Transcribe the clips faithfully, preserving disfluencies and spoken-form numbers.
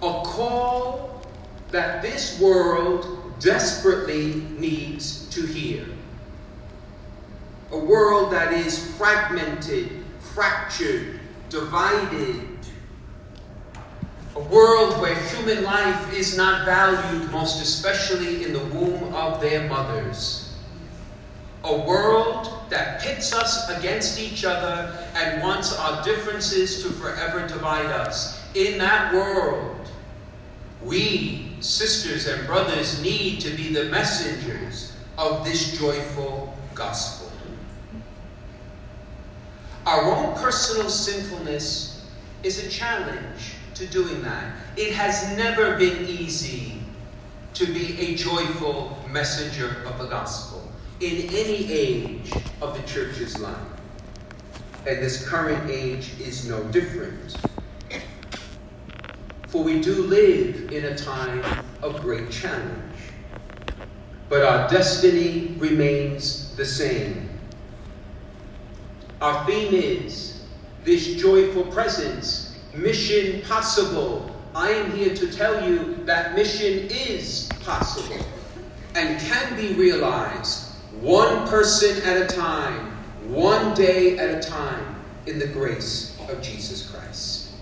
A call that this world desperately needs to hear. A world that is fragmented, fractured, divided. A world where human life is not valued, most especially in the womb of their mothers. A world that pits us against each other and wants our differences to forever divide us. In that world, we, sisters and brothers, need to be the messengers of this joyful gospel. Our own personal sinfulness is a challenge to doing that. It has never been easy to be a joyful messenger of the gospel in any age of the church's life. And this current age is no different. For we do live in a time of great challenge. But our destiny remains the same. Our theme is this joyful presence, mission possible. I am here to tell you that mission is possible and can be realized one person at a time, one day at a time, in the grace of Jesus Christ.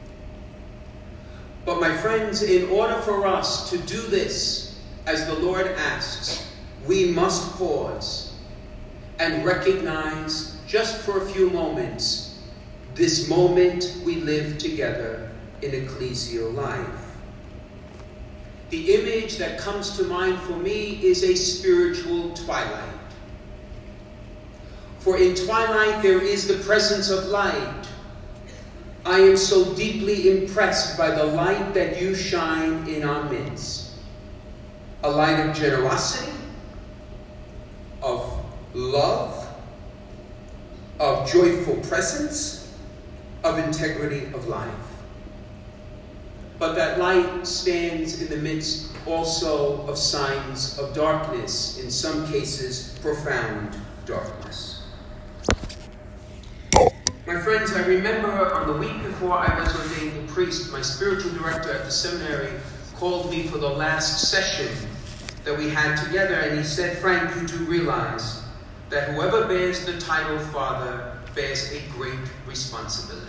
But my friends, in order for us to do this, as the Lord asks, we must pause and recognize just for a few moments this moment we live together in ecclesial life. The image that comes to mind for me is a spiritual twilight. For in twilight there is the presence of light. I am so deeply impressed by the light that you shine in our midst. A light of generosity, of love, of joyful presence, of integrity of life. But that light stands in the midst also of signs of darkness, in some cases profound darkness. My friends, I remember on the week before I was ordained a priest, my spiritual director at the seminary called me for the last session that we had together, and he said, "Frank, you do realize that whoever bears the title father bears a great responsibility.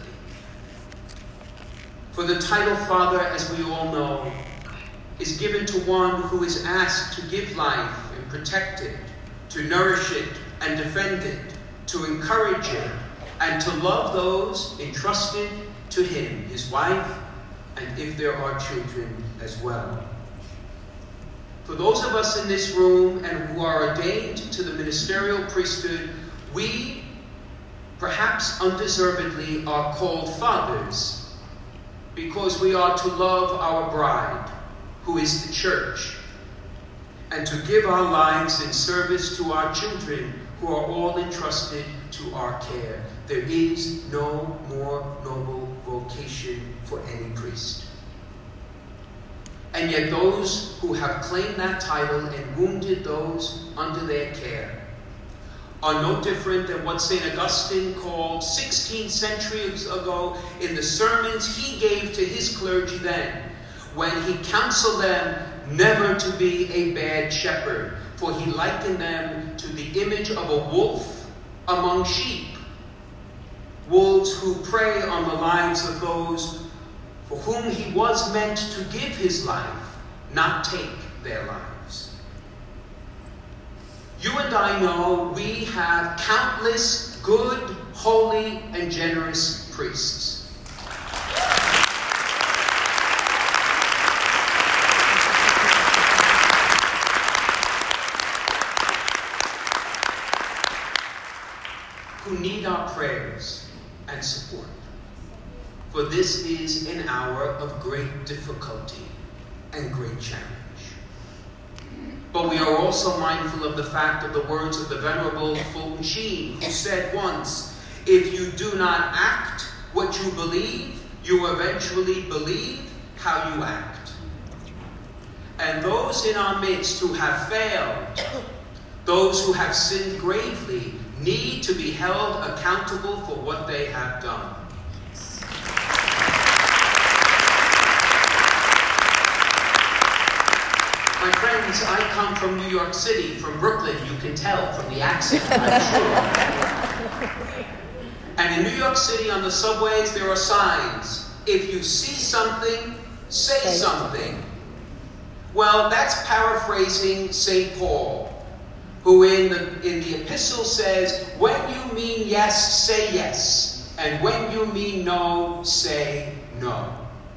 For the title father, as we all know, is given to one who is asked to give life and protect it, to nourish it and defend it, to encourage it, and to love those entrusted to him, his wife, and if there are children as well. For those of us in this room and who are ordained to the ministerial priesthood, we, perhaps undeservedly, are called fathers because we are to love our bride, who is the church, and to give our lives in service to our children who are all entrusted to our care. There is no more noble vocation for any priest. And yet those who have claimed that title and wounded those under their care are no different than what Saint Augustine called sixteen centuries ago in the sermons he gave to his clergy then, when he counseled them never to be a bad shepherd, for he likened them to the image of a wolf among sheep. Wolves who prey on the lives of those for whom he was meant to give his life, not take their lives. You and I know we have countless good, holy, and generous priests. Who need our prayers and support. For this is an hour of great difficulty and great challenge. But we are also mindful of the fact of the words of the Venerable Fulton Sheen, who said once, "If you do not act what you believe, you eventually believe how you act." And those in our midst who have failed, those who have sinned gravely, need to be held accountable for what they have done. come from New York City, from Brooklyn, you can tell from the accent, I'm sure. And in New York City, on the subways, there are signs. If you see something, say something. Well, that's paraphrasing Saint Paul, who in the, in the epistle says, when you mean yes, say yes. And when you mean no, say no.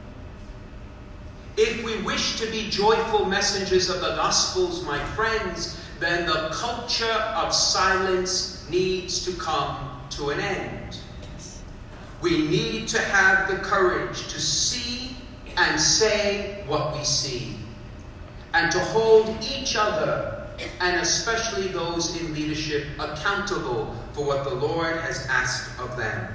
If we wish to be joyful messengers of the Gospels, my friends, then the culture of silence needs to come to an end. We need to have the courage to see and say what we see, and to hold each other, and especially those in leadership, accountable for what the Lord has asked of them.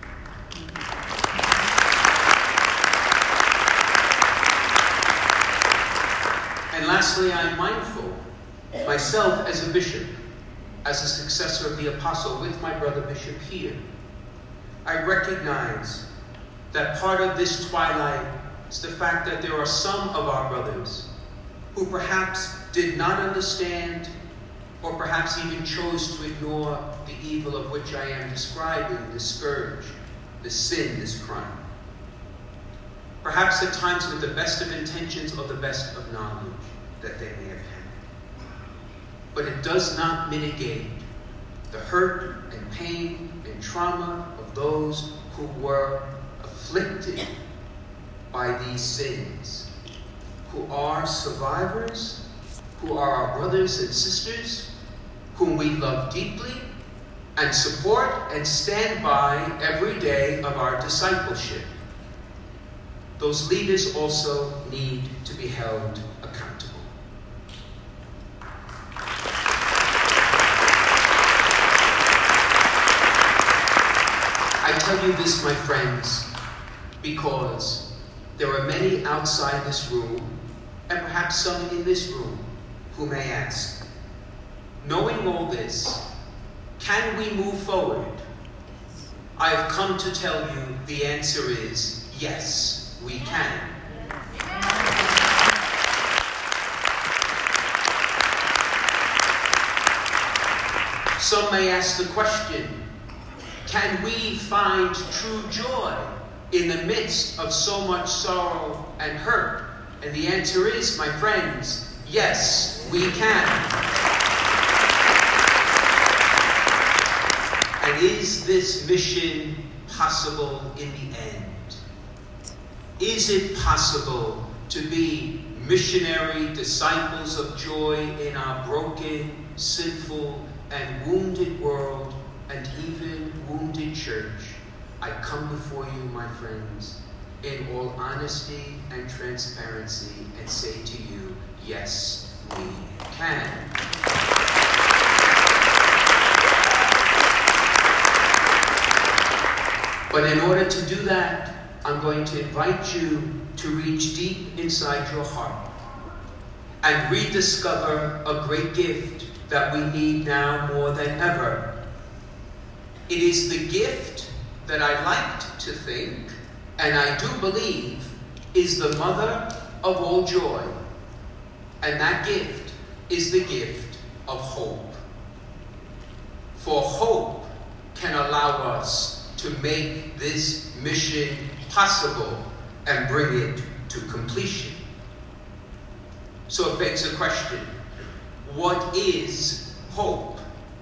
And lastly, I'm mindful, myself as a bishop, as a successor of the apostle, with my brother bishop here, I recognize that part of this twilight is the fact that there are some of our brothers who perhaps did not understand, or perhaps even chose to ignore the evil of which I am describing, this scourge, this sin, this crime. Perhaps at times with the best of intentions or the best of knowledge that they may have had. But it does not mitigate the hurt and pain and trauma of those who were afflicted by these sins, who are survivors, who are our brothers and sisters, whom we love deeply and support and stand by every day of our discipleship. Those leaders also need to be held accountable. I tell you this, my friends, because there are many outside this room, and perhaps some in this room, who may ask, knowing all this, can we move forward? I have come to tell you the answer is yes. We can. Some may ask the question, can we find true joy in the midst of so much sorrow and hurt? And the answer is, my friends, yes, we can. And is this mission possible in the end? Is it possible to be missionary disciples of joy in our broken, sinful, and wounded world, and even wounded church? I come before you, my friends, in all honesty and transparency, and say to you, yes, we can. But in order to do that, I'm going to invite you to reach deep inside your heart and rediscover a great gift that we need now more than ever. It is the gift that I like to think, and I do believe, is the mother of all joy. And that gift is the gift of hope. For hope can allow us to make this mission possible and bring it to completion. So it begs a question, what is hope?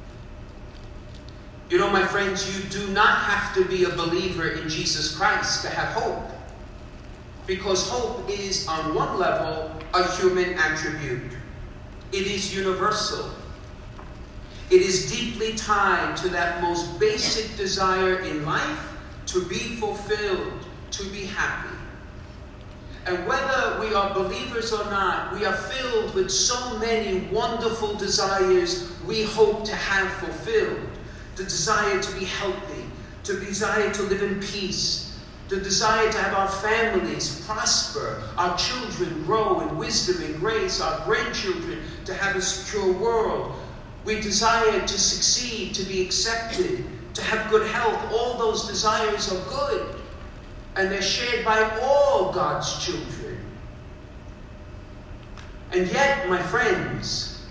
You know, my friends, you do not have to be a believer in Jesus Christ to have hope. Because hope is, on one level, a human attribute. It is universal. It is deeply tied to that most basic desire in life to be fulfilled, to be happy. And whether we are believers or not, we are filled with so many wonderful desires we hope to have fulfilled. The desire to be healthy, the desire to live in peace, the desire to have our families prosper, our children grow in wisdom and grace, our grandchildren to have a secure world. We desire to succeed, to be accepted, to have good health. All those desires are good, and they're shared by all God's children. And yet, my friends,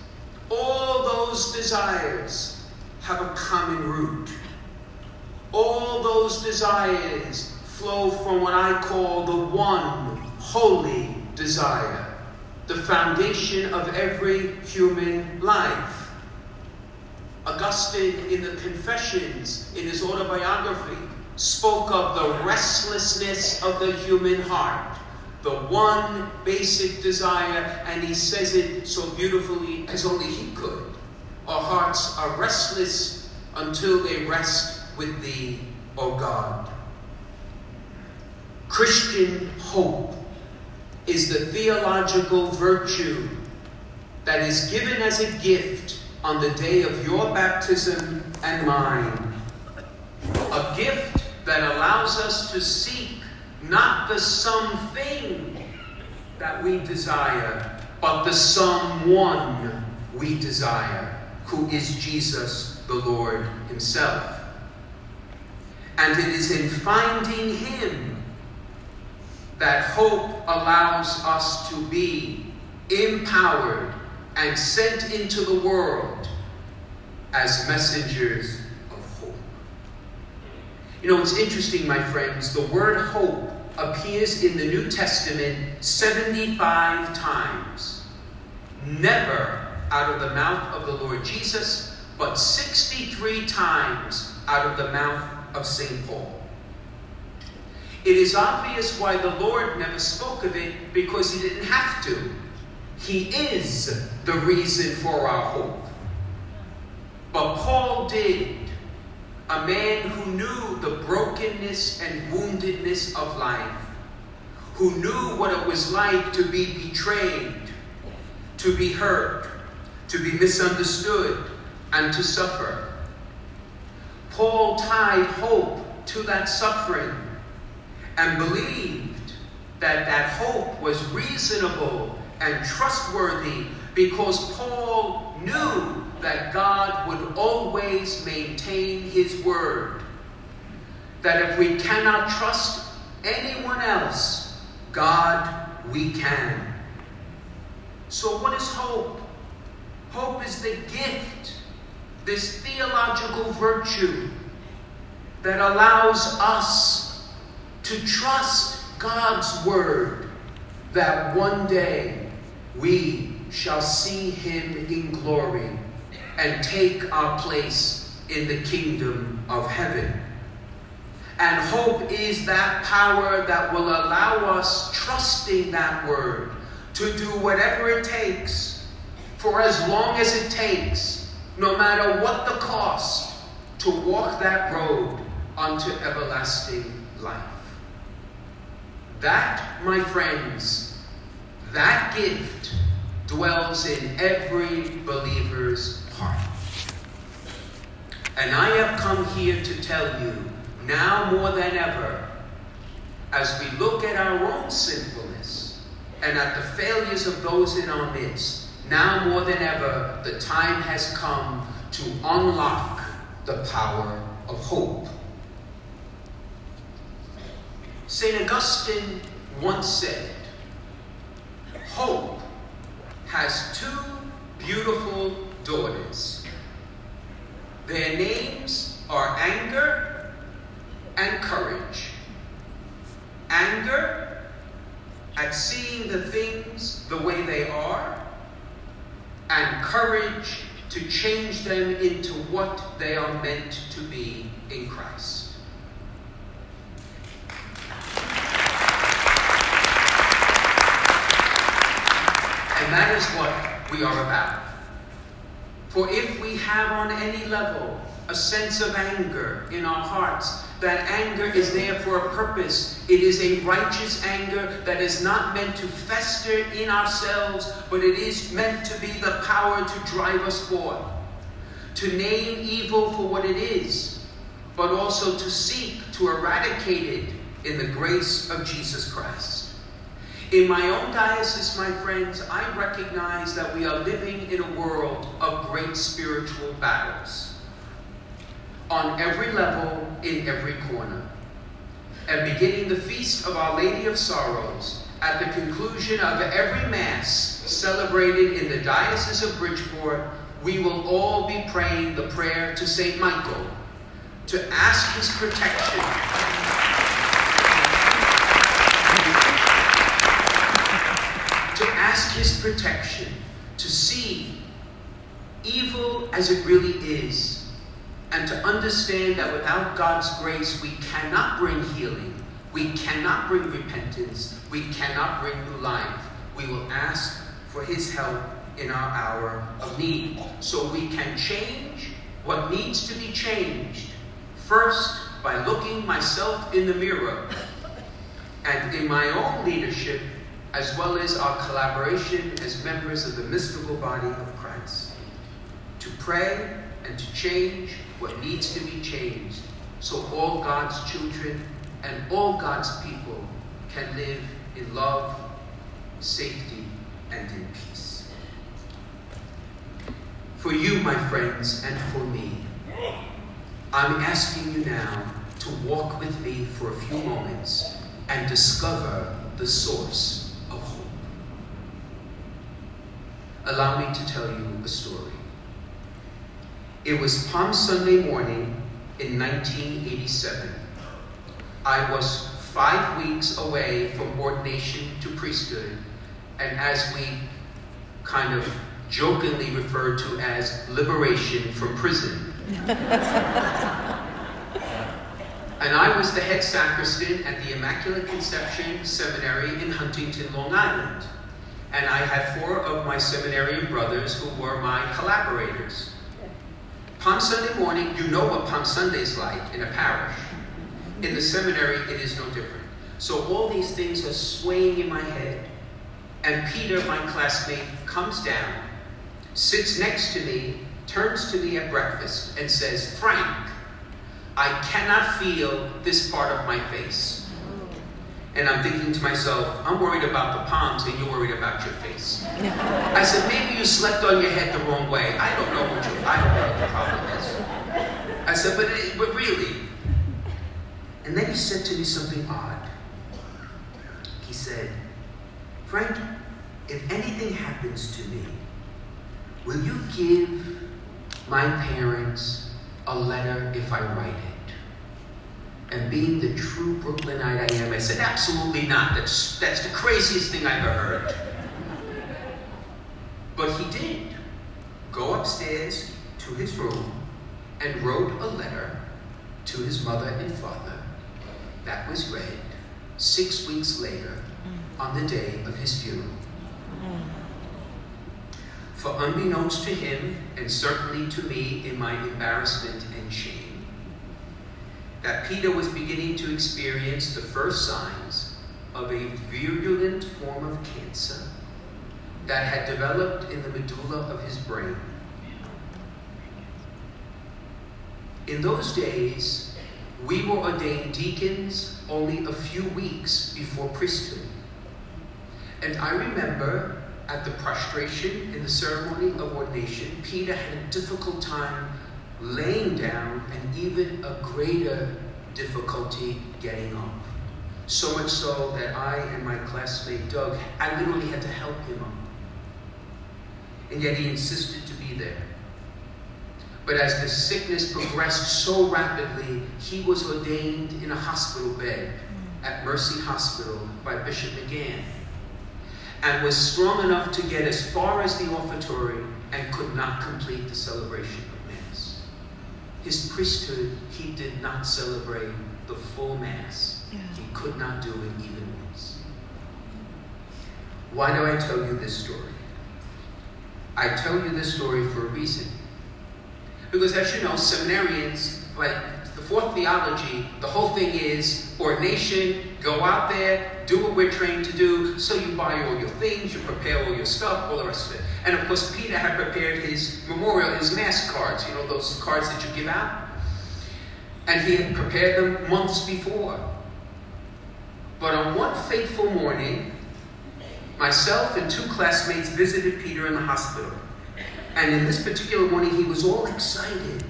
all those desires have a common root. All those desires flow from what I call the one holy desire, the foundation of every human life. Augustine, in the Confessions, in his autobiography, spoke of the restlessness of the human heart, the one basic desire, and he says it so beautifully as only he could. Our hearts are restless until they rest with thee, O God. Christian hope is the theological virtue that is given as a gift on the day of your baptism and mine. A gift that allows us to seek not the something that we desire, but the someone we desire, who is Jesus the Lord himself. And it is in finding him that hope allows us to be empowered and sent into the world as messengers of hope. You know, it's interesting, my friends, the word hope appears in the New Testament seventy-five times. Never out of the mouth of the Lord Jesus, but sixty-three times out of the mouth of Saint Paul. It is obvious why the Lord never spoke of it, because he didn't have to. He is the reason for our hope. But Paul did. A man who knew the brokenness and woundedness of life, who knew what it was like to be betrayed, to be hurt, to be misunderstood, and to suffer. Paul tied hope to that suffering and believed that that hope was reasonable and trustworthy, because Paul knew that God would always maintain his word. That if we cannot trust anyone else, God we can. So what is hope? Hope is the gift, this theological virtue that allows us to trust God's word, that one day we shall see him in glory and take our place in the kingdom of heaven. And hope is that power that will allow us, trusting that word, to do whatever it takes, for as long as it takes, no matter what the cost, to walk that road unto everlasting life. That, my friends, that gift dwells in every believer's heart. And I have come here to tell you, now more than ever, as we look at our own sinfulness and at the failures of those in our midst, now more than ever, the time has come to unlock the power of hope. Saint Augustine once said, hope has two beautiful daughters. Their names are anger and courage. Anger at seeing the things the way they are, and courage to change them into what they are meant to be in Christ. And that is what we are about. For if we have on any level a sense of anger in our hearts, that anger is there for a purpose. It is a righteous anger that is not meant to fester in ourselves, but it is meant to be the power to drive us forth, to name evil for what it is, but also to seek to eradicate it in the grace of Jesus Christ. In my own diocese, my friends, I recognize that we are living in a world of great spiritual battles, on every level, in every corner. And beginning the Feast of Our Lady of Sorrows, at the conclusion of every Mass celebrated in the Diocese of Bridgeport, we will all be praying the prayer to Saint Michael to ask his protection. To ask his protection, to see evil as it really is, and to understand that without God's grace, we cannot bring healing, we cannot bring repentance, we cannot bring new life. We will ask for his help in our hour of need, so we can change what needs to be changed, first by looking myself in the mirror, and in my own leadership, as well as our collaboration as members of the mystical body of Christ, to pray and to change what needs to be changed, so all God's children and all God's people can live in love, safety, and in peace. For you, my friends, and for me, I'm asking you now to walk with me for a few moments and discover the source of hope. Allow me to tell you a story. It was Palm Sunday morning in nineteen eighty-seven. I was five weeks away from ordination to priesthood, and as we kind of jokingly refer to as liberation from prison. And I was the head sacristan at the Immaculate Conception Seminary in Huntington, Long Island. And I had four of my seminarian brothers who were my collaborators. Palm Sunday morning, you know what Palm Sunday's like in a parish. In the seminary, it is no different. So all these things are swaying in my head. And Peter, my classmate, comes down, sits next to me, turns to me at breakfast, and says, "Frank, I cannot feel this part of my face." And I'm thinking to myself, I'm worried about the palms and you're worried about your face. I said, maybe you slept on your head the wrong way. I don't know what you, I don't know what the problem is. I said, but, it, but really. And then he said to me something odd. He said, "Frank, if anything happens to me, will you give my parents a letter if I write it?" And being the true Brooklynite I am, I said, absolutely not. That's, that's the craziest thing I've ever heard. But he did go upstairs to his room and wrote a letter to his mother and father that was read six weeks later on the day of his funeral. For unbeknownst to him, and certainly to me in my embarrassment and shame, that Peter was beginning to experience the first signs of a virulent form of cancer that had developed in the medulla of his brain. In those days, we were ordained deacons only a few weeks before priesthood. And I remember at the prostration in the ceremony of ordination, Peter had a difficult time laying down and even a greater difficulty getting up. So much so that I and my classmate Doug, I literally had to help him up. And yet he insisted to be there. But as the sickness progressed so rapidly, he was ordained in a hospital bed at Mercy Hospital by Bishop McGann, and was strong enough to get as far as the offertory and could not complete the celebration of Mass. His priesthood, he did not celebrate the full Mass. Yeah. He could not do it even once. Why do I tell you this story? I tell you this story for a reason. Because as you know, seminarians, like the fourth theology, the whole thing is ordination, go out there, do what we're trained to do, so you buy all your things, you prepare all your stuff, all the rest of it. And of course, Peter had prepared his memorial, his Mass cards, you know, those cards that you give out. And he had prepared them months before. But on one fateful morning, myself and two classmates visited Peter in the hospital. And in this particular morning, he was all excited.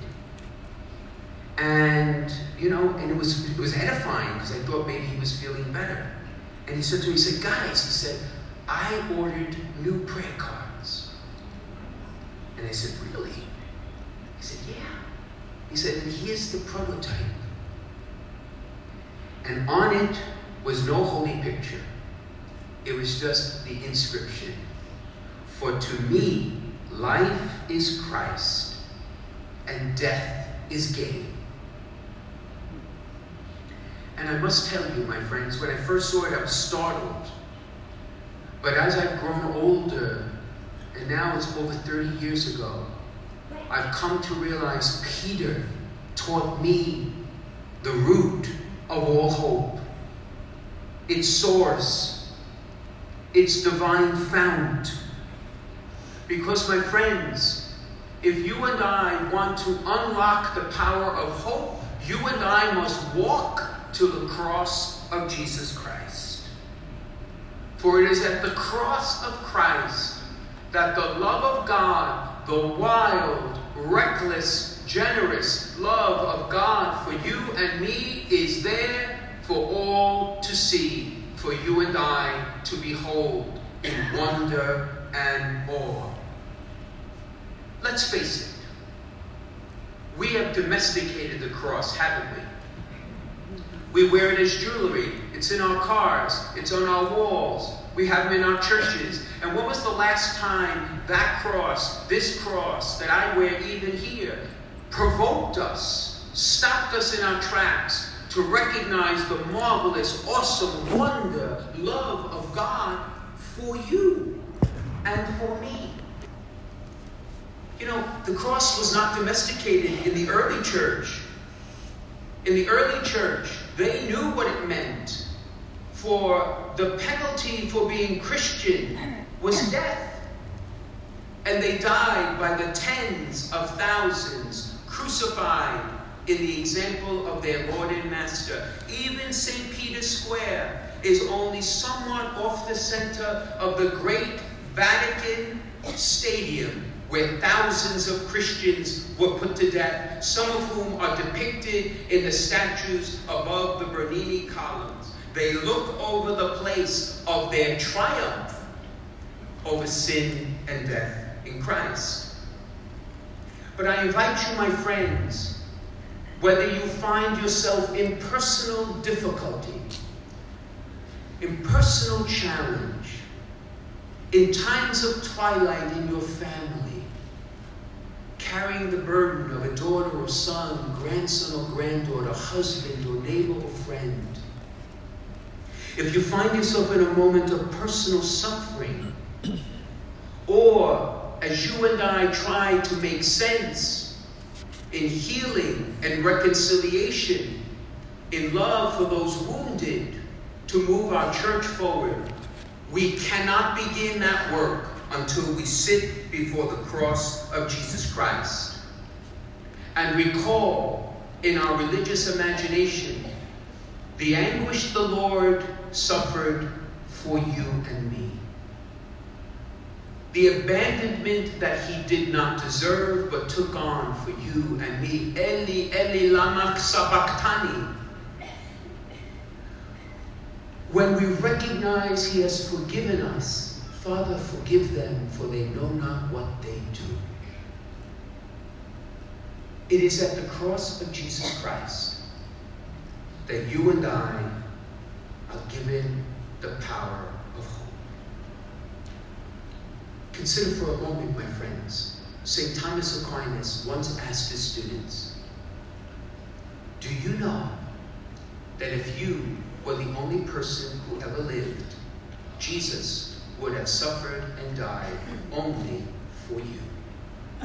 And, you know, and it was, it was edifying because I thought maybe he was feeling better. And he said to me, he said, guys, he said, I ordered new prayer cards. And I said, really? He said, yeah. He said, and here's the prototype. And on it was no holy picture. It was just the inscription. For to me, life is Christ, and death is gain. And I must tell you, my friends, when I first saw it, I was startled. But as I've grown older, and now it's over thirty years ago, I've come to realize Peter taught me the root of all hope, its source, its divine fount. Because, my friends, if you and I want to unlock the power of hope, you and I must walk to the cross of Jesus Christ. For it is at the cross of Christ that the love of God, the wild, reckless, generous love of God for you and me is there for all to see, for you and I to behold in wonder and awe. Let's face it. We have domesticated the cross, haven't we? We wear it as jewelry. It's in our cars. It's on our walls. We have them in our churches. And when was the last time that cross, this cross that I wear even here, provoked us, stopped us in our tracks to recognize the marvelous, awesome, wonder, love of God for you and for me? You know, the cross was not domesticated in the early church. In the early church, they knew what it meant. For the penalty for being Christian was death. And they died by the tens of thousands, crucified in the example of their Lord and Master. Even Saint Peter's Square is only somewhat off the center of the great Vatican Stadium, where thousands of Christians were put to death, some of whom are depicted in the statues above the Bernini columns. They look over the place of their triumph over sin and death in Christ. But I invite you, my friends, whether you find yourself in personal difficulty, in personal challenge, in times of twilight in your family, carrying the burden of a daughter or son, grandson or granddaughter, husband or neighbor or friend. If you find yourself in a moment of personal suffering, or as you and I try to make sense in healing and reconciliation, in love for those wounded, to move our church forward, we cannot begin that work until we sit before the cross of Jesus Christ and recall in our religious imagination the anguish the Lord suffered for you and me, the abandonment that he did not deserve but took on for you and me. Eli, Eli, lama sabachthani. When we recognize he has forgiven us, Father, forgive them, for they know not what they do. It is at the cross of Jesus Christ that you and I are given the power of hope. Consider for a moment, my friends, Saint Thomas Aquinas once asked his students, do you know that if you were the only person who ever lived, Jesus would have suffered and died only for you?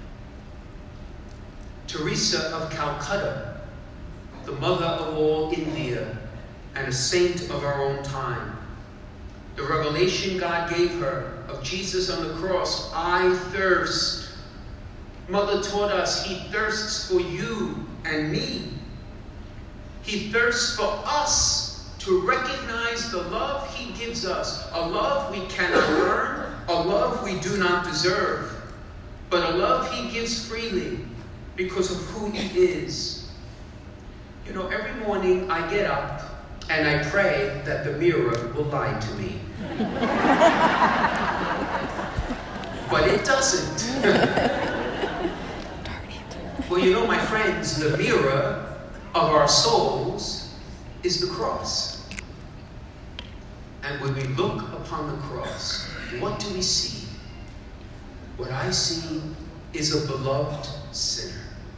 Teresa of Calcutta, the mother of all India and a saint of our own time, the revelation God gave her of Jesus on the cross, I thirst. Mother taught us he thirsts for you and me. He thirsts for us to recognize the love he gives us, a love we cannot earn, a love we do not deserve, but a love he gives freely because of who he is. You know, every morning I get up and I pray that the mirror will lie to me. But but it doesn't. Well, you know, my friends, the mirror of our souls is the cross. And when we look upon the cross, what do we see? What I see is a beloved sinner.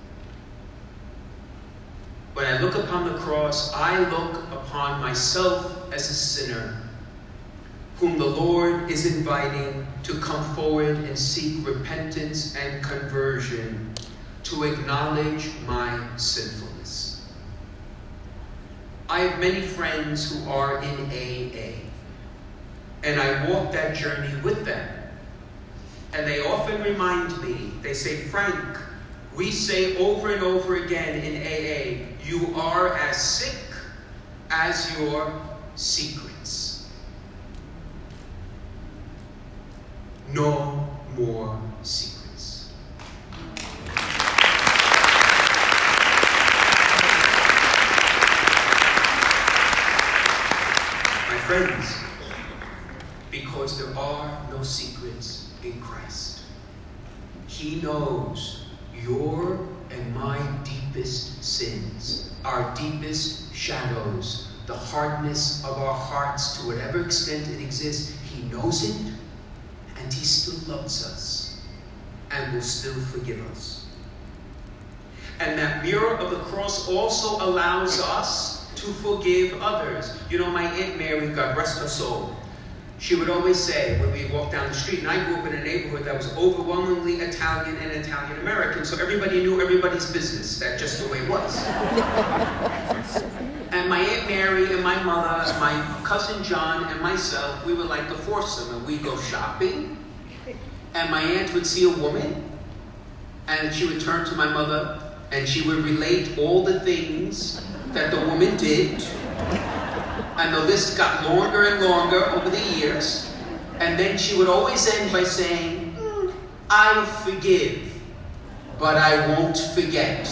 When I look upon the cross, I look upon myself as a sinner whom the Lord is inviting to come forward and seek repentance and conversion, to acknowledge my sinfulness. I have many friends who are in A A, and I walk that journey with them. And they often remind me, they say, Frank, we say over and over again in A A, you are as sick as your secrets. No more secrets. My friends, because there are no secrets in Christ. He knows your and my deepest sins, our deepest shadows, the hardness of our hearts to whatever extent it exists. He knows it, and he still loves us and will still forgive us. And that mirror of the cross also allows us to forgive others. You know, my Aunt Mary, God rest her soul, she would always say when we walked down the street, and I grew up in a neighborhood that was overwhelmingly Italian and Italian-American, so everybody knew everybody's business. That's just the way it was. And my Aunt Mary and my mother, my cousin John and myself, we were like the foursome, and we'd go shopping, and my aunt would see a woman, and she would turn to my mother, and she would relate all the things that the woman did. And the list got longer and longer over the years. And then she would always end by saying, mm, I forgive, but I won't forget.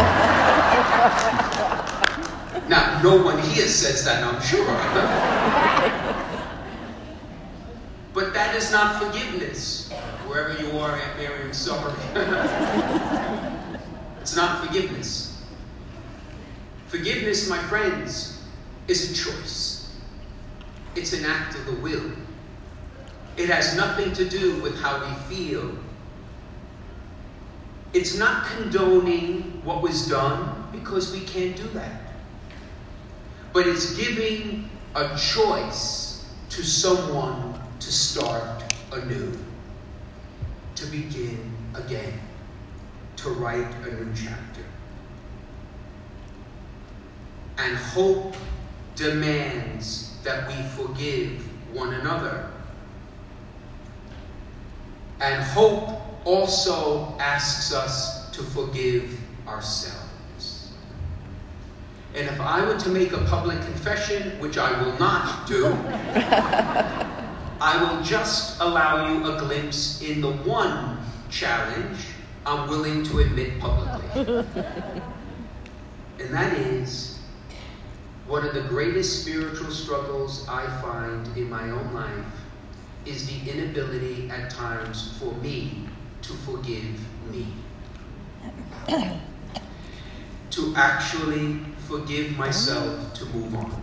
Now, no one here says that, I'm sure. But that is not forgiveness. Wherever you are, Aunt Mary, sorry. It's not forgiveness. Forgiveness, my friends, is a choice. It's an act of the will. It has nothing to do with how we feel. It's not condoning what was done, because we can't do that. But it's giving a choice to someone to start anew, to begin again, to write a new chapter. And hope demands that we forgive one another. And hope also asks us to forgive ourselves. And if I were to make a public confession, which I will not do, I will just allow you a glimpse in the one challenge I'm willing to admit publicly. And that is, one of the greatest spiritual struggles I find in my own life is the inability at times for me to forgive me. To actually forgive myself to move on.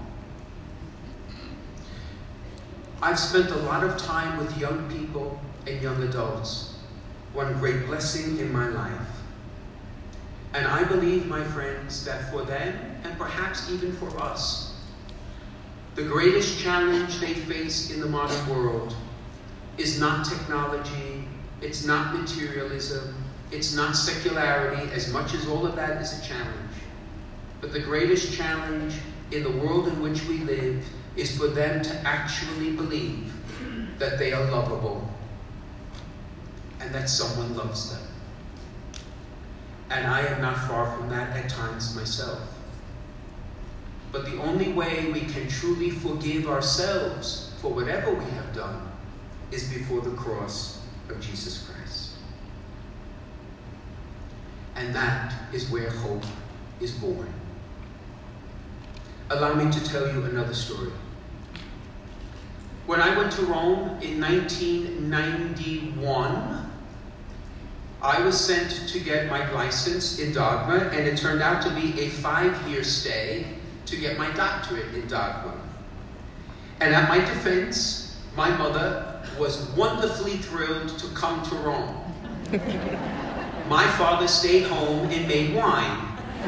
I've spent a lot of time with young people and young adults, one great blessing in my life. And I believe, my friends, that for them, and perhaps even for us, the greatest challenge they face in the modern world is not technology, it's not materialism, it's not secularity, as much as all of that is a challenge. But the greatest challenge in the world in which we live is for them to actually believe that they are lovable and that someone loves them. And I am not far from that at times myself. But the only way we can truly forgive ourselves for whatever we have done is before the cross of Jesus Christ. And that is where hope is born. Allow me to tell you another story. When I went to Rome in nineteen ninety-one, I was sent to get my license in dogma, and it turned out to be a five-year stay to get my doctorate in dogma. And at my defense, my mother was wonderfully thrilled to come to Rome. My father stayed home and made wine.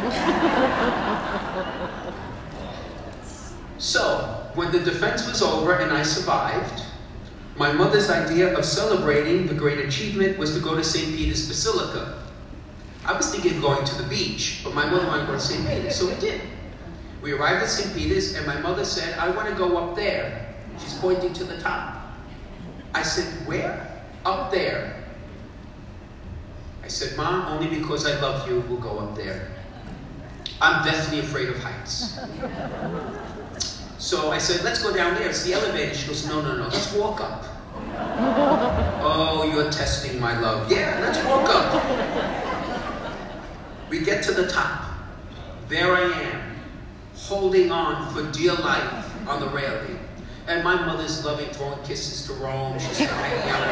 So, when the defense was over and I survived, my mother's idea of celebrating the great achievement was to go to Saint Peter's Basilica. I was thinking of going to the beach, but my mother wanted to go to Saint Peter's, so we did. We arrived at Saint Peter's, and my mother said, I want to go up there. She's pointing to the top. I said, where? Up there. I said, Mom, only because I love you, we'll go up there. I'm deathly afraid of heights. So I said, let's go down there. It's the elevator. She goes, no, no, no, let's walk up. Oh, you're testing my love. Yeah, let's walk up. We get to the top. There I am, holding on for dear life on the railing. And my mother's loving, throwing kisses to Rome. She's hanging out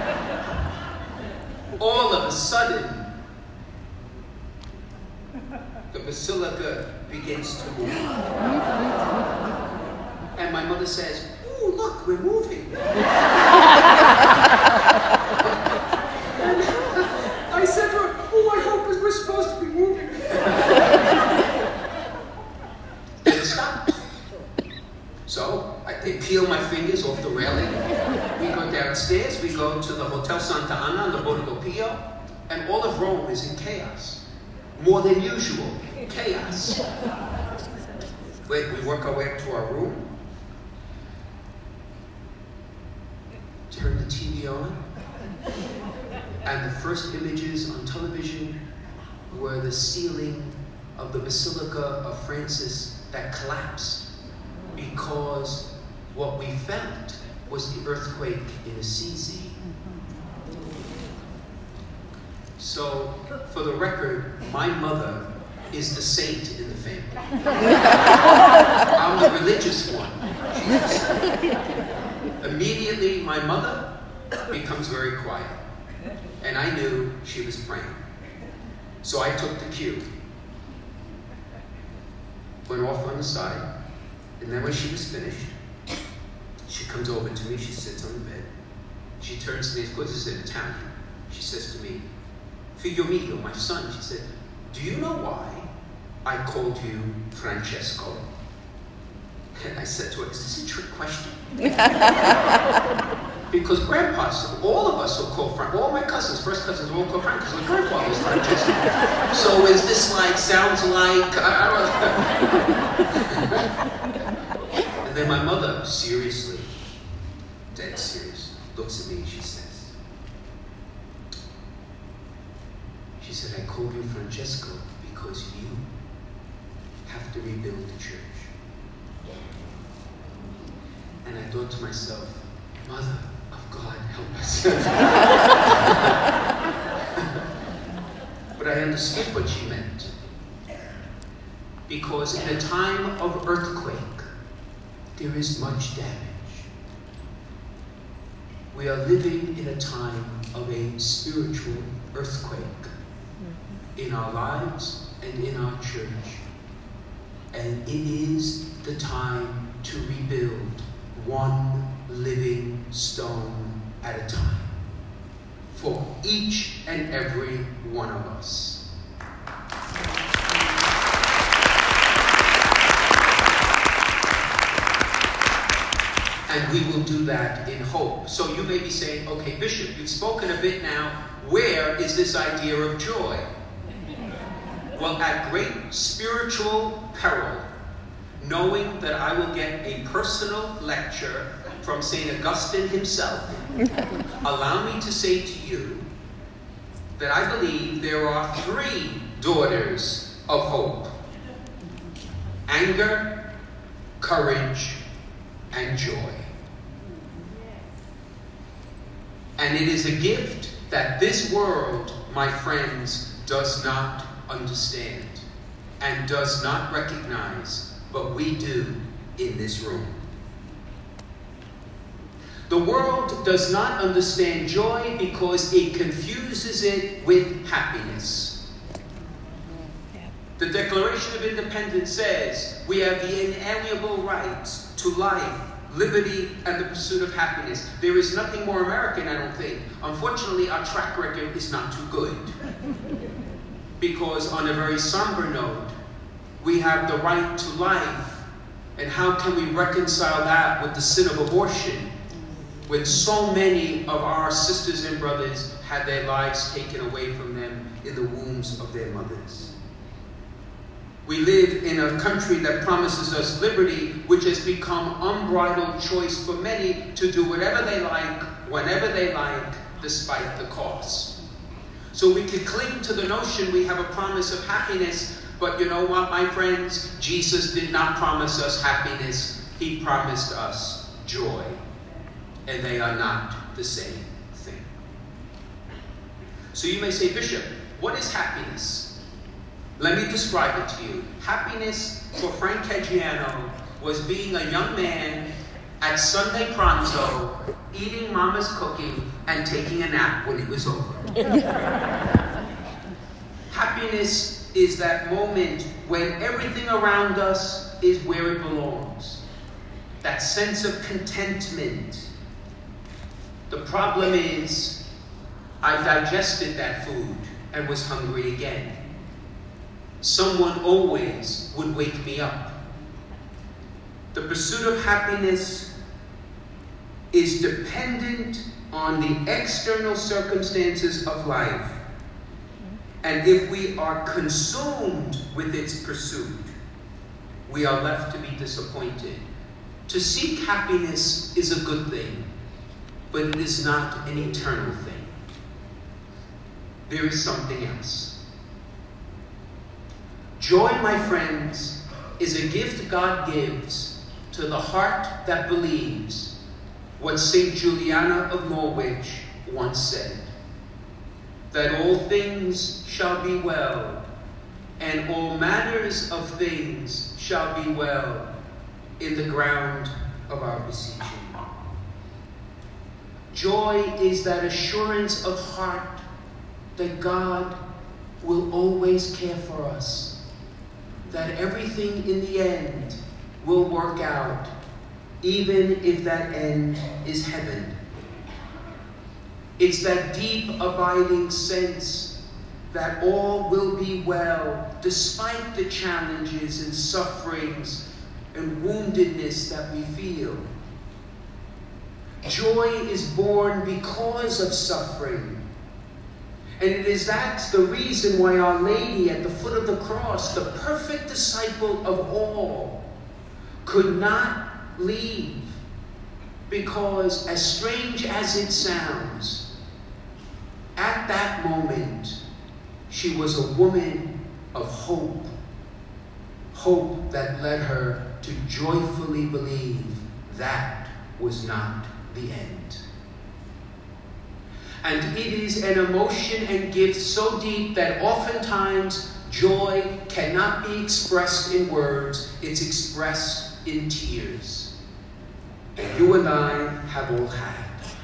away. All of a sudden, the basilica begins to move. And my mother says, ooh, look, we're moving. I said to her, oh, I hope we're supposed to be moving. And it stopped. So I they peel my fingers off the railing. We go downstairs, we go to the Hotel Santa Anna on the Borgo Pio, and all of Rome is in chaos. More than usual, chaos. Wait, we work our way up to our room. Turn the T V on, and the first images on television were the ceiling of the Basilica of Francis that collapsed because what we felt was the earthquake in Assisi. So, for the record, my mother is the saint in the family. I'm the religious one. She's the saint. Immediately, my mother becomes very quiet, and I knew she was praying. So I took the cue, went off on the side, and then when she was finished, she comes over to me, she sits on the bed, she turns to me, of course this is in Italian, she says to me, Figlio mio, my son, she said, do you know why I called you Francesco? And I said to her, is this a trick question? Because grandpas, all of us are called Frank. All my cousins, first cousins, are all called Frank because my grandfather was Francesco. So is this like, sounds like, I don't know. And then my mother, seriously, dead serious, looks at me and she says, she said, I called you Francesco because you have to rebuild the church. And I thought to myself, Mother of God, help us. But I understood what she meant. Because in a time of earthquake, there is much damage. We are living in a time of a spiritual earthquake in our lives and in our church. And it is the time to rebuild one living stone at a time for each and every one of us. And we will do that in hope. So you may be saying, okay, Bishop, you've spoken a bit now. Where is this idea of joy? Well, at great spiritual peril, knowing that I will get a personal lecture from Saint Augustine himself, allow me to say to you that I believe there are three daughters of hope: anger, courage, and joy. And it is a gift that this world, my friends, does not understand and does not recognize, but we do in this room. The world does not understand joy because it confuses it with happiness. The Declaration of Independence says we have the inalienable rights to life, liberty, and the pursuit of happiness. There is nothing more American, I don't think. Unfortunately, our track record is not too good. Because on a very somber note, we have the right to life. And how can we reconcile that with the sin of abortion, when so many of our sisters and brothers had their lives taken away from them in the wombs of their mothers? We live in a country that promises us liberty, which has become unbridled choice for many to do whatever they like, whenever they like, despite the cost. So we could cling to the notion we have a promise of happiness, but you know what, my friends? Jesus did not promise us happiness. He promised us joy. And they are not the same thing. So you may say, Bishop, what is happiness? Let me describe it to you. Happiness for Frank Caggiano was being a young man at Sunday pranzo, eating Mama's cooking, and taking a nap when it was over. Happiness is that moment when everything around us is where it belongs. That sense of contentment. The problem is, I digested that food and was hungry again. Someone always would wake me up. The pursuit of happiness is dependent on the external circumstances of life. And if we are consumed with its pursuit, we are left to be disappointed. To seek happiness is a good thing, but it is not an eternal thing. There is something else. Joy, my friends, is a gift God gives to the heart that believes what Saint Juliana of Norwich once said, that all things shall be well, and all manners of things shall be well in the ground of our beseeching. Joy is that assurance of heart that God will always care for us, that everything in the end will work out, even if that end is heaven. It's that deep, abiding sense that all will be well, despite the challenges and sufferings and woundedness that we feel. Joy is born because of suffering. And it is that's the reason why Our Lady at the foot of the cross, the perfect disciple of all, could not leave. Because as strange as it sounds, at that moment, she was a woman of hope. Hope that led her to joyfully believe that was not the end. And it is an emotion and gift so deep that oftentimes joy cannot be expressed in words, it's expressed in tears. And you and I have all had.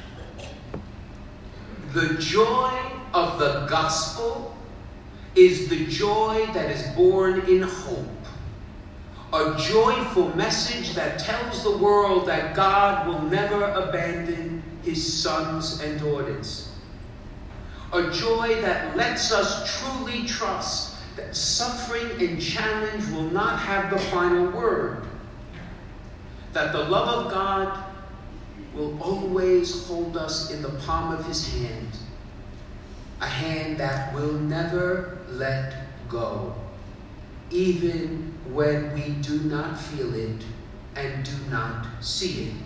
The joy of the gospel is the joy that is born in hope. A joyful message that tells the world that God will never abandon his sons and daughters. A joy that lets us truly trust that suffering and challenge will not have the final word. That the love of God will always hold us in the palm of his hand. A hand that will never let go, even when we do not feel it and do not see it.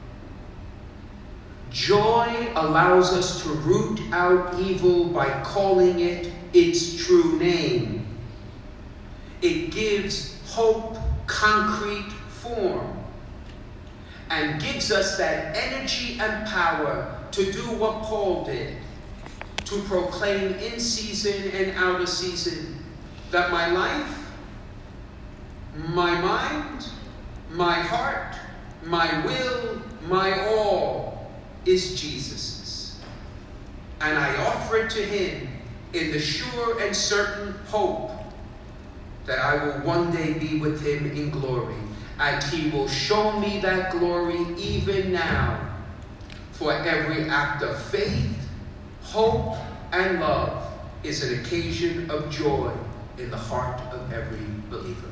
Joy allows us to root out evil by calling it its true name. It gives hope concrete form and gives us that energy and power to do what Paul did, to proclaim in season and out of season that my life, my mind, my heart, my will, my all is Jesus's, and I offer it to him in the sure and certain hope that I will one day be with him in glory, and he will show me that glory even now. For every act of faith, hope, and love is an occasion of joy in the heart of every believer.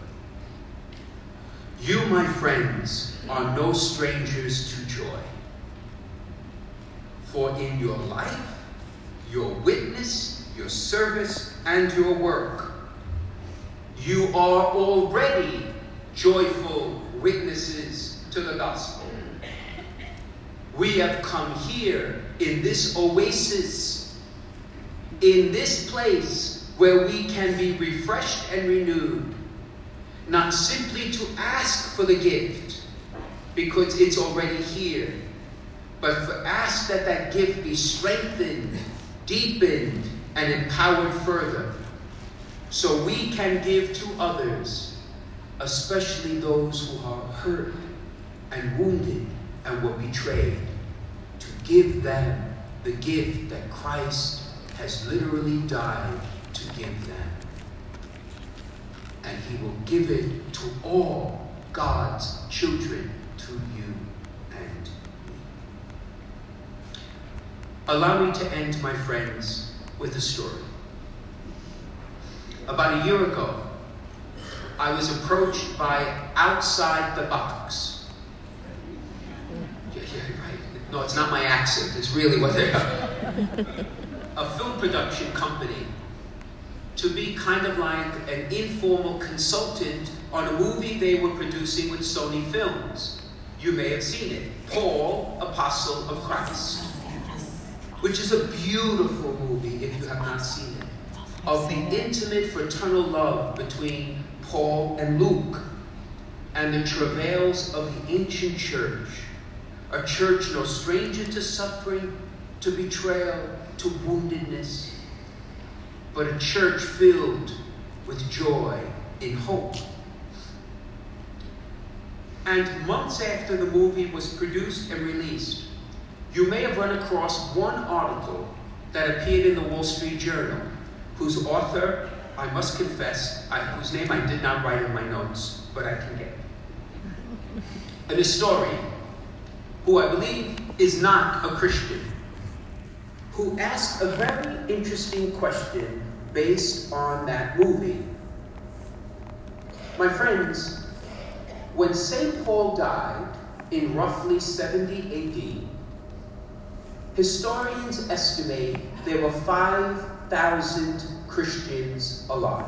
You, my friends, are no strangers to joy. For in your life, your witness, your service, and your work, you are already joyful witnesses to the gospel. We have come here in this oasis, in this place where we can be refreshed and renewed, not simply to ask for the gift, because it's already here, but to ask that that gift be strengthened, deepened, and empowered further, so we can give to others, especially those who are hurt and wounded and were betrayed, to give them the gift that Christ has literally died to give them. And he will give it to all God's children, to you and me. Allow me to end, my friends, with a story. About a year ago, I was approached by Outside the Box. Yeah, yeah, right. No, it's not my accent. It's really what they are. A film production company, to be kind of like an informal consultant on a movie they were producing with Sony Films. You may have seen it, Paul, Apostle of Christ, which is a beautiful movie if you have not seen it, of the intimate fraternal love between Paul and Luke, and the travails of the ancient church, a church no stranger to suffering, to betrayal, to woundedness, but a church filled with joy in hope. And months after the movie was produced and released, you may have run across one article that appeared in the Wall Street Journal, whose author, I must confess, I, whose name I did not write in my notes, but I can get. An historian, who I believe is not a Christian, who asked a very interesting question based on that movie. My friends, when Saint Paul died in roughly seventy A D, historians estimate there were five thousand Christians alive.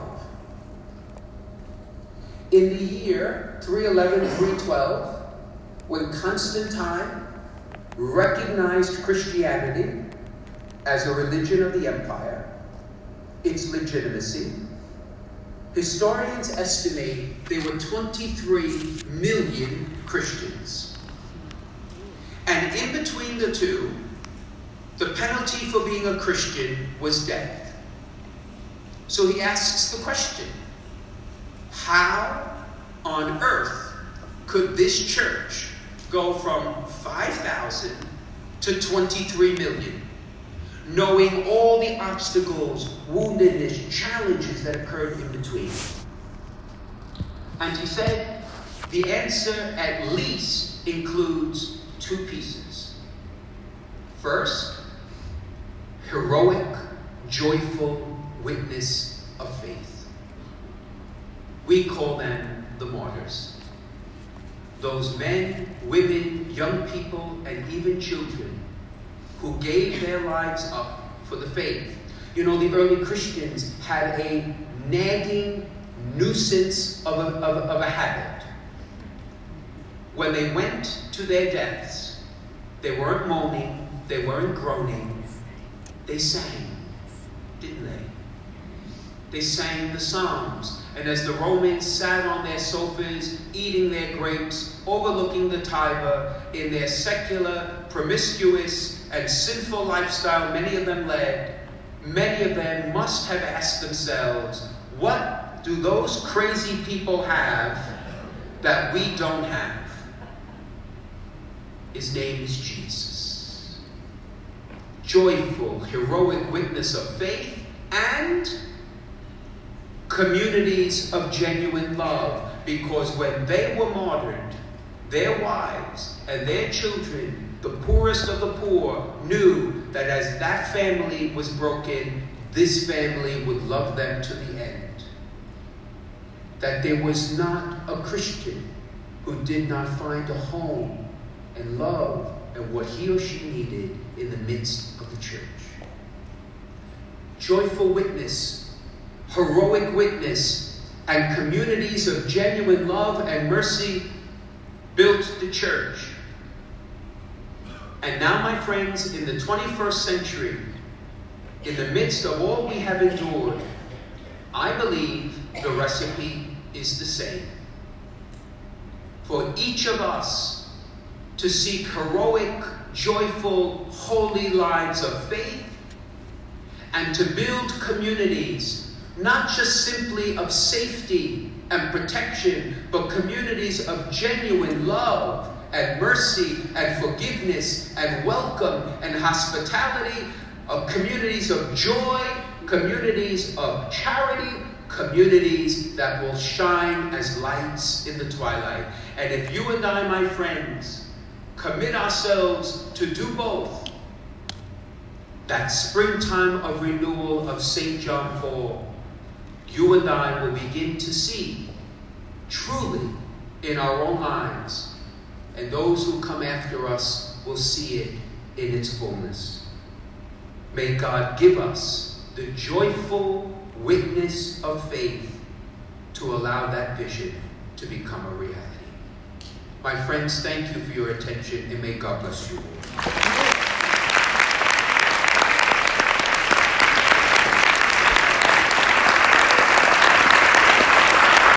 In the year three eleven, three twelve, when Constantine recognized Christianity as a religion of the empire, its legitimacy, historians estimate there were twenty-three million Christians. And in between the two, the penalty for being a Christian was death. So he asks the question, how on earth could this church go from five thousand to twenty-three million, knowing all the obstacles, woundedness, challenges that occurred in between? And he said the answer at least includes two pieces. First, heroic, joyful witness of faith. We call them the martyrs. Those men, women, young people, and even children who gave their lives up for the faith. You know, the early Christians had a nagging nuisance of a, of, of a habit. When they went to their deaths, they weren't moaning, they weren't groaning, they sang, didn't they? They sang the Psalms. And as the Romans sat on their sofas, eating their grapes, overlooking the Tiber, in their secular, promiscuous, and sinful lifestyle many of them led, many of them must have asked themselves, what do those crazy people have that we don't have? His name is Jesus. joyful, heroic witness of faith, and communities of genuine love. Because when they were martyred, their wives and their children, the poorest of the poor, knew that as that family was broken, this family would love them to the end. That there was not a Christian who did not find a home and love and what he or she needed in the midst of the church. Joyful witness, heroic witness, and communities of genuine love and mercy built the church. And now, my friends, in the twenty-first century, in the midst of all we have endured, I believe the recipe is the same. For each of us to seek heroic, joyful, holy lives of faith, and to build communities, not just simply of safety and protection, but communities of genuine love and mercy and forgiveness and welcome and hospitality, of communities of joy, communities of charity, communities that will shine as lights in the twilight. And if you and I, my friends, commit ourselves to do both, that springtime of renewal of Saint John Paul, you and I will begin to see truly in our own lives, and those who come after us will see it in its fullness. May God give us the joyful witness of faith to allow that vision to become a reality. My friends, thank you for your attention, and may God bless you all.